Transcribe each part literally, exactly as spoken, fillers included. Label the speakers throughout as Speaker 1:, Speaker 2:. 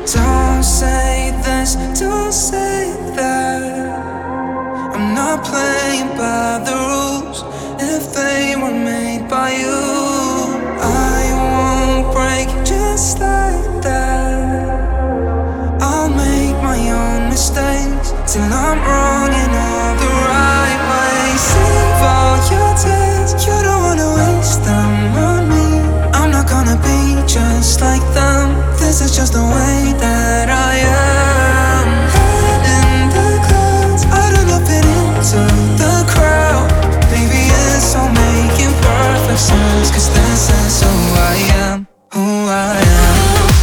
Speaker 1: Don't say this, don't say that. I'm not playing by the rules if they were made by you. I won't break just like that. I'll make my own mistakes till I'm wrong in all the right ways. Save all your tears, you don't wanna waste them on me. I'm not gonna be just like them. This is just the way that I am. Head in the clouds, I don't know fit into the crowd. Maybe it's all making perfect sense, 'cause this is who I am, who I am.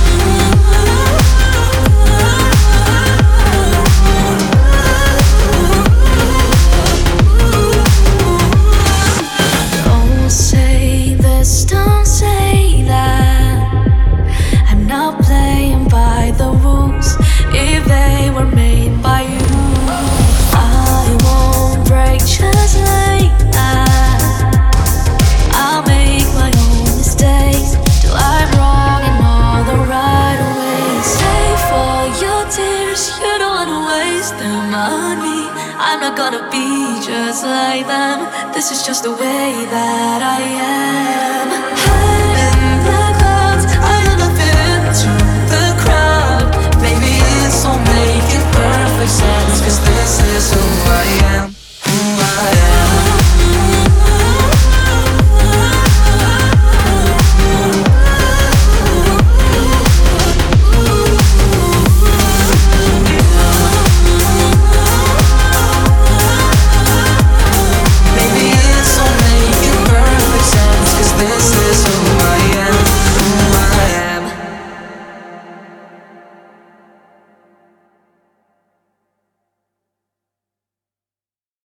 Speaker 2: Don't say this, don't say that. I'm not playing by the rules if they were made by you. I won't break just like that. I'll make my own mistakes till I'm wrong in all the right ways. Save all your tears, you don't wanna waste them on me. I'm not gonna be just like them. This is just the way that I am.